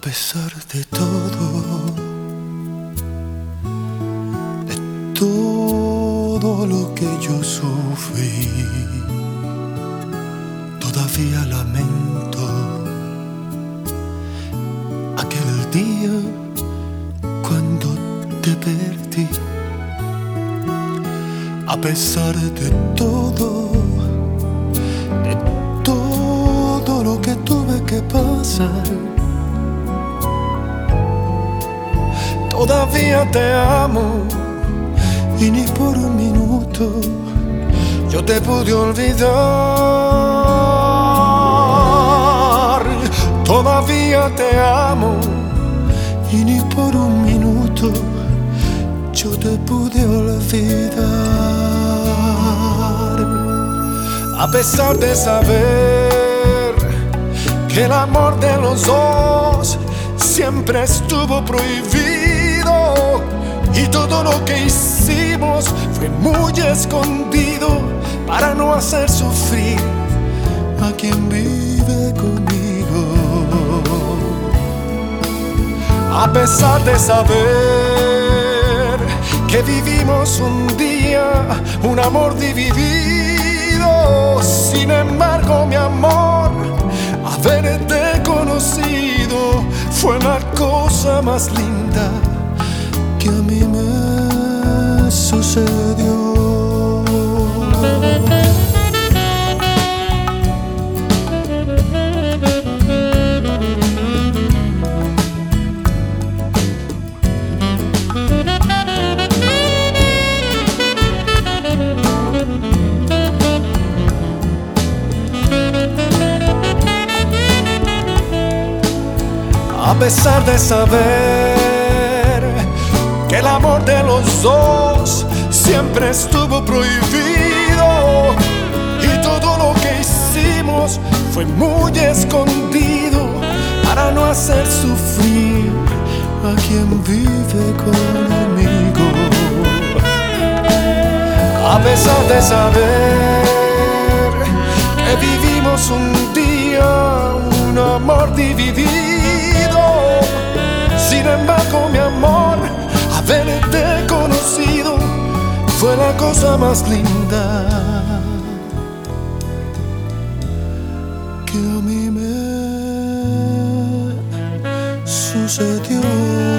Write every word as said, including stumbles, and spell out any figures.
pesar de todo, de todo lo que yo sufrí, todavía lamento aquel día cuando te perdí. A pesar de todo, de todo lo que tuve que pasar, todavía te amo y ni por un minuto yo te pude olvidar. Todavía te amo y ni por un minuto yo te pude olvidar. A pesar de saber que el amor de los dos siempre estuvo prohibido y todo lo que hicimos fue muy escondido para no hacer sufrir a quien vive conmigo. A pesar de saber que vivimos un día un amor dividido, sin embargo mi amor, haberte conocido fue la cosa más linda que a mí me sucedió. A pesar de saber que el amor de los dos siempre estuvo prohibido y todo lo que hicimos fue muy escondido para no hacer sufrir a quien vive conmigo. A pesar de saber que vivimos un día un amor dividido, sin embargo mi amor, haberte conocido fue la cosa más linda que a mí me sucedió.